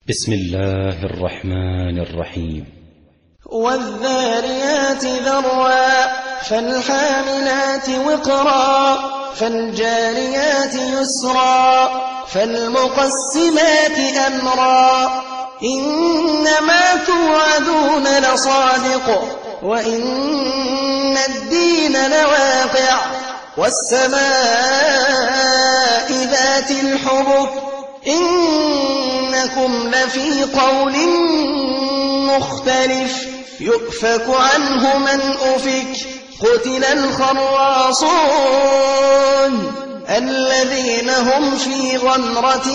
بسم الله الرحمن الرحيم. والذاريات ذروا فالحاملات وقرا فالجاريات يسرا فالمقسمات أمرا إنما توعدون لصادق وإن الدين لواقع والسماء ذات الحبك إنكم لفي قول مختلف يؤفك عنه من أفك قتل الخراصون الذين هم في غمرة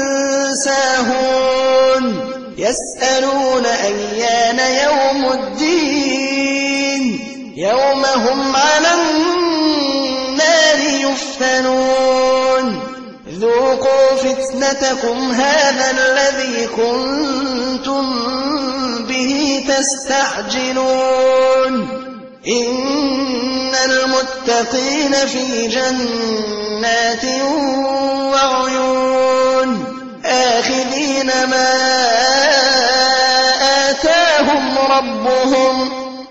ساهون يسألون أيان يوم الدين يوم هم على النار يفتنون ذوقوا فتنتكم هذا الذي كنتم به تستعجلون إن المتقين في جنات وعيون آخذين ما آتاهم ربهم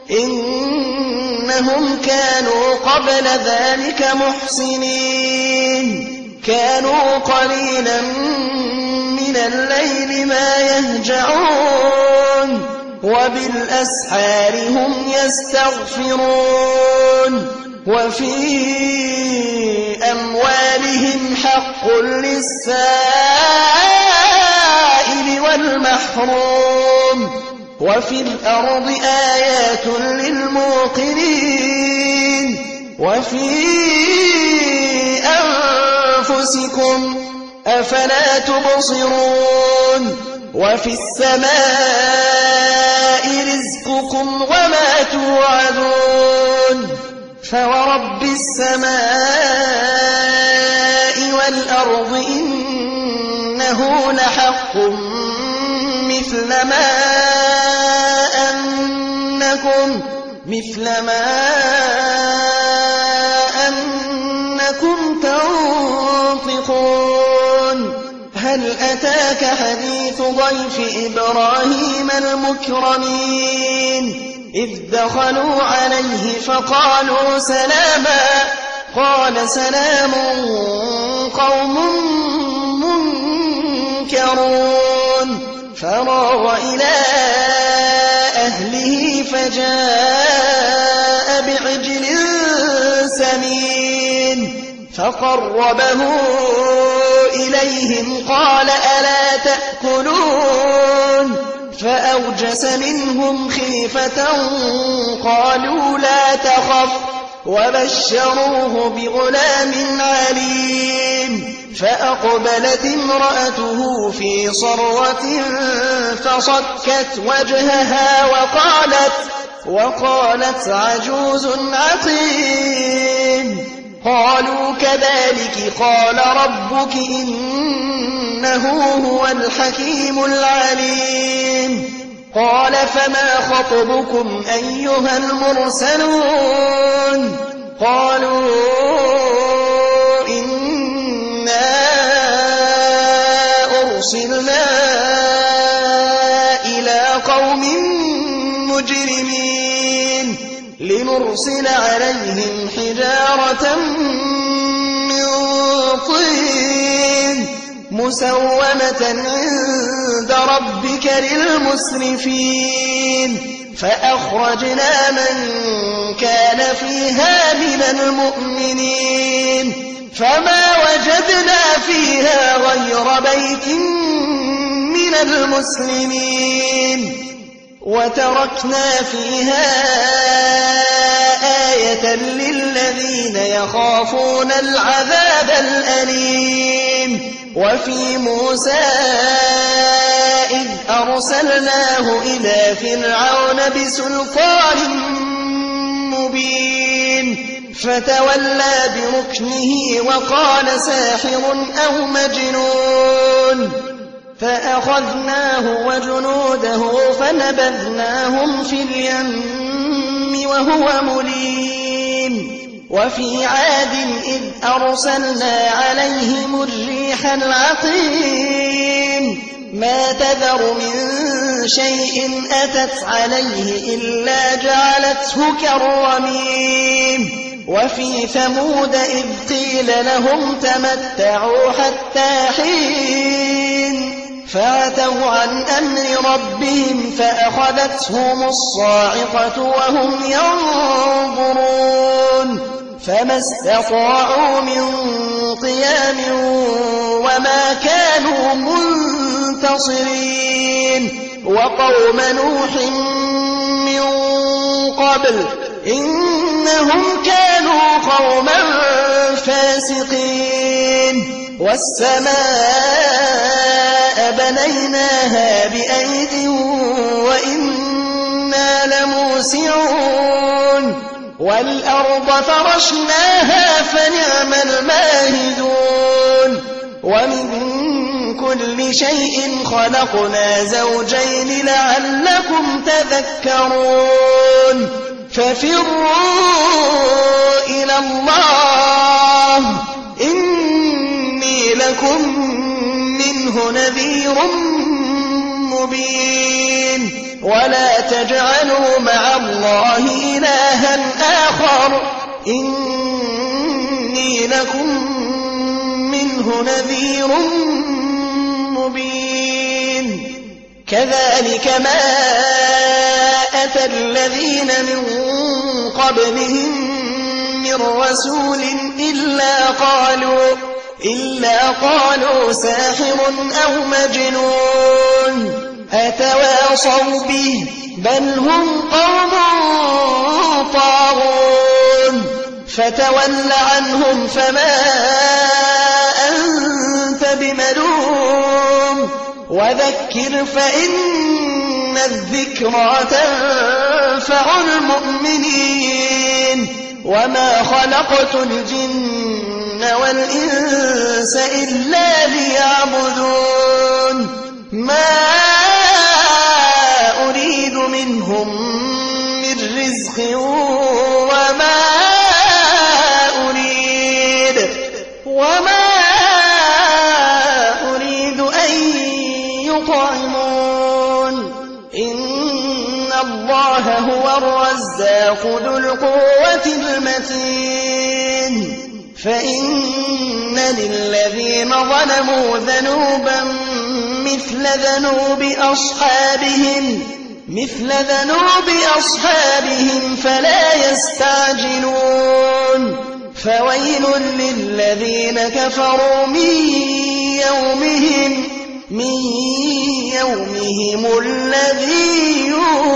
إنهم كانوا قبل ذلك محسنين كانوا قليلا من الليل ما يهجعون وبالأسحار هم يستغفرون وفي أموالهم حق للسائل والمحروم وفي الأرض آيات للموقنين وفي أنفسكم أفلا تبصرون وفي السماء رزقكم وما توعدون فورب السماء والأرض إنه لحق مثل ما أنكم تنطقون هل أتاك حديث ضيف إبراهيم المكرمين إذ دخلوا عليه فقالوا سلاما قال سلام قوم منكرون فراغ إلى أهله فجاء بعجل سمين فقربه إليهم قال ألا تأكلون فأوجس منهم خيفة قالوا لا تخف وبشروه بغلام عليم فأقبلت امرأته في صرة فصكت وجهها وقالت عجوز عقيم قالوا كذلك قال ربك إنه هو الحكيم العليم قال فما خطبكم أيها المرسلون قالوا إنا أرسلنا إلى قوم مجرمين لنرسل عليهم حجارة من طين مسومة عند ربك للمسرفين فأخرجنا من كان فيها من المؤمنين فما وجدنا فيها غير بيت من المسلمين وتركنا فيها آية للذين يخافون العذاب الأليم وفي موسى إذ أرسلناه إلى فرعون بسلطان مبين فتولى بركنه وقال ساحر أو مجنون فأخذناه وجنوده فنبذناهم في اليم وهو مليم وفي عاد إذ أرسلنا عليهم الريح العقيم ما تذر من شيء أتت عليه إلا جعلته كالرميم وفي ثمود إذ قيل لهم تمتعوا حتى حين فعتوا عن أمر ربهم فأخذتهم الصاعقة وهم ينظرون فما استطاعوا من قيام وما كانوا منتصرين وقوم نوح من قبل إنهم كانوا قوما فاسقين والسماء بنيناها بأيد وإنا لموسعون والأرض فرشناها فنعم الماهدون ومن كل شيء خلقنا زوجين لعلكم تذكرون ففروا إلى الله إني لكم منه نذير مبين ولا تجعلوا مع الله إلها آخر إني لكم منه نذير مبين كذلك ما أتى الذين من قبلهم من رسول إلا قالوا ساحر أو مجنون أتواصوا به بل هم قوم طاغون فتول عنهم فما أنت بملوم وذكر فإن الذكرى تنفع المؤمنين وما خلقت الجن والإنس إلا ليعبدون ما أريد منهم من رزق وما أريد أن يطعمون إن الله هو الرزاق ذو القوة المتين فإن للذين ظلموا ذنوبا مثل ذنوب أصحابهم فلا يستعجلون فويل للذين كفروا من يومهم الذي يوعدون